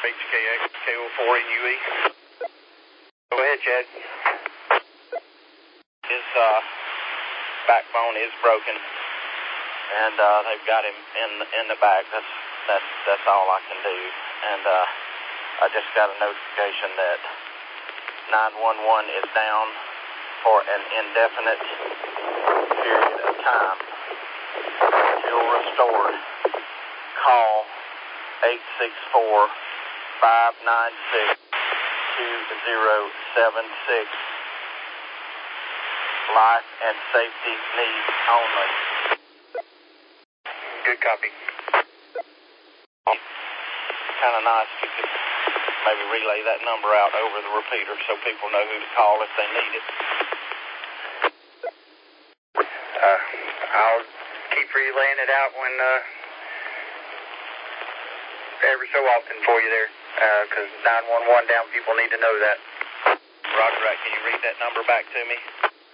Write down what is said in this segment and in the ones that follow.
HKX, KO4 in UE. Go ahead, Chad. His backbone is broken, and they've got him in the back. That's all I can do. And I just got a notification that 911 is down for an indefinite period of time until restored. Call 864-596-2076. Life and safety needs only. Good copy. Kind of nice if you could maybe relay that number out over the repeater so people know who to call if they need it. I'll keep relaying it out when every so often for you there, because 911 down people need to know that. Roger that. Can you read that number back to me?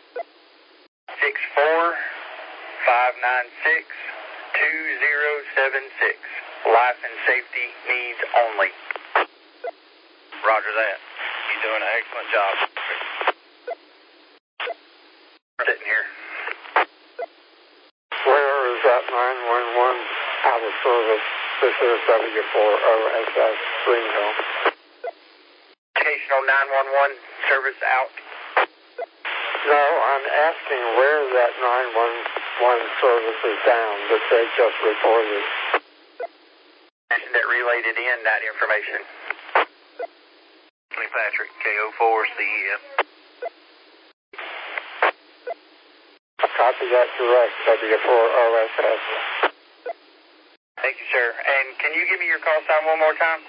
864-596-2076. Life and safety needs only. Roger that. You're doing an excellent job. Sitting here. Where is that 911 out of service? This is W4OSS Greenhill. Occasional 911 service out. No, I'm asking where that 911 service is down that they just reported. That relayed it in, that information. Patrick, KO4 CEM. Copy that direct, W4OSS. Thank you, sir. And can you give me your call sign one more time?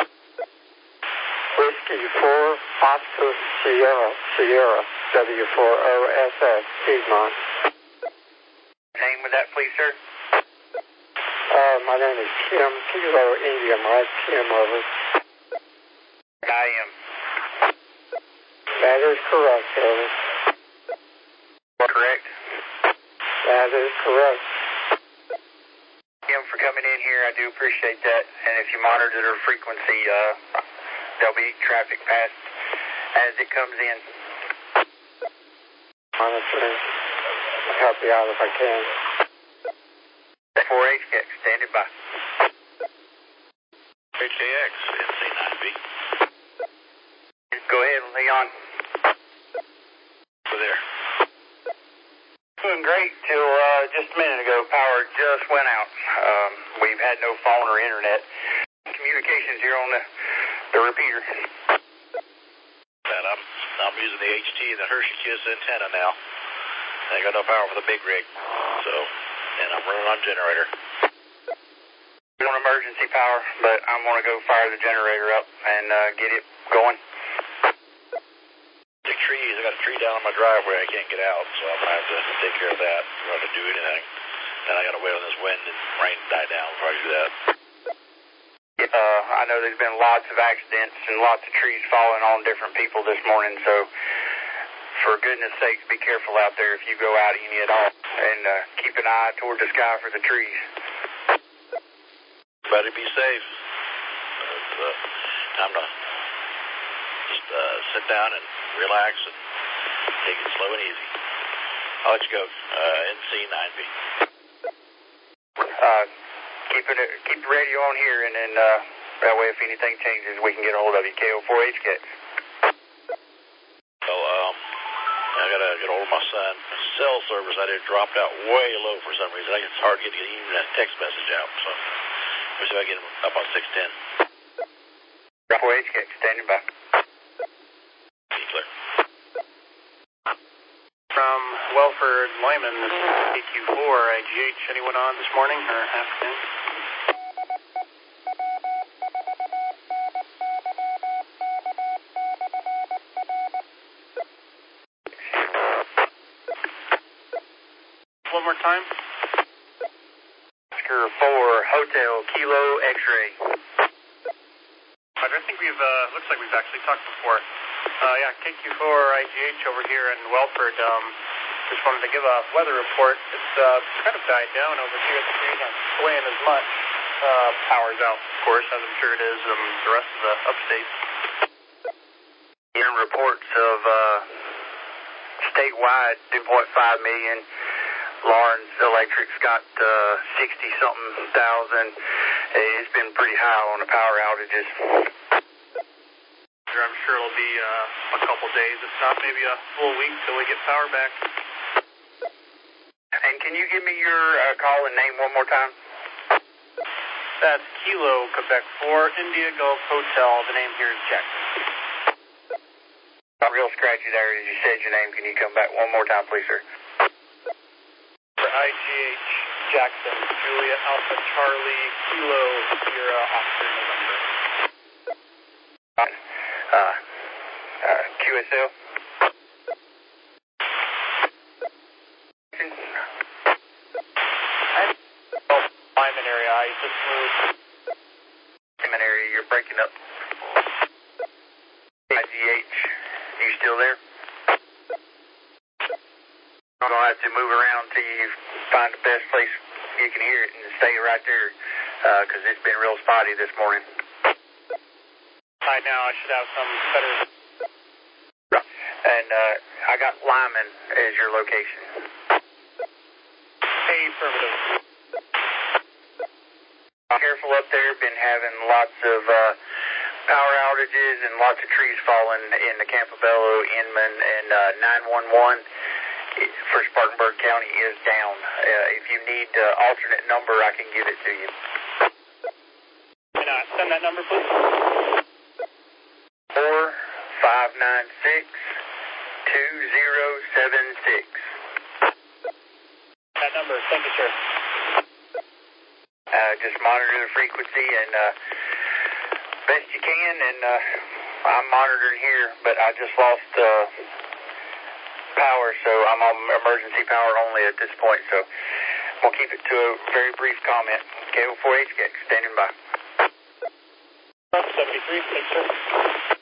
Whiskey 4 Oscar Sierra, W4OSS, Piedmont. Name with that, please, sir? My name is Kim, Kilo India Mike, Kim, over. I am. That is correct, over. Correct? That is correct. Kim, for coming in here, I do appreciate that. And if you monitor their frequency, there'll be traffic passed as it comes in. Honestly, I'll help you out if I can. 4HKX, standing by. HKX, NC9B. Go ahead, Leon. Over there. Doing great till just a minute ago. Power just went out. We've had no phone or internet. Communications here on the repeater. I'm using the HT and the Hershey Kiss antenna now. I got no power for the big rig, and I'm running on generator. We want emergency power, but I'm going to go fire the generator up and get it going. The trees, I got a tree down on my driveway. I can't get out, so I'm going to have to take care of that. I'm going to do anything. Then I got to wait on this wind and rain to die down before I do that. I know there's been lots of accidents and lots of trees falling on different people this morning, so for goodness sakes, be careful out there if you go out any at all, and keep an eye toward the sky for the trees. Everybody be safe. Time to just sit down and relax and take it slow and easy. I'll let you go. NC9B. Keep the radio on here, and then that way if anything changes, we can get a hold of you. KO4HKX. So, I gotta get a hold of my son. Cell service I did dropped out way low for some reason. It's hard to get even a text message out, so let me see if I get him up on 610. 4HKX, standing by. Clear. From Welford Lyman, this is AQ4 IGH. Anyone on this morning or afternoon? One more time. Oscar 4 Hotel Kilo X-ray. I think looks like we've actually talked before. Yeah, KQ4 IGH over here in Welford. Just wanted to give a weather report. It's kind of died down over here. The trees aren't swaying as much. Power's out, of course, as I'm sure it is the rest of the upstate. In reports of statewide 2.5 million. Lawrence Electric's got 60-something thousand. It's been pretty high on the power outages. I'm sure it'll be a couple days, if not maybe a full week till we get power back. And can you give me your call and name one more time? That's Kilo, Quebec 4, India Golf Hotel. The name here is Jackson. I'm real scratchy there as you said your name. Can you come back one more time, please, sir? For IGH, Jackson, Julia, Alpha, Charlie, Kilo, Sierra, Oscar, November. QSL? Lyman area, I just moved. Lyman area, you're breaking up. IGH, you still there? I'm going to have to move around till you find the best place you can hear it and stay right there because it's been real spotty this morning. Right now, I should have some better. And I got Lyman as your location. Affirmative. Careful up there. Been having lots of power outages and lots of trees falling in the Campobello, Inman, and 911 for Spartanburg County is down. If you need alternate number, I can give it to you. Can I send that number, please? 4596-2076. That number, thank you, sir. Just monitor the frequency and best you can, and I'm monitoring here, but I just lost power, so I'm on emergency power only at this point, so we'll keep it to a very brief comment. KO4HX, standing by. 73, thanks, sir.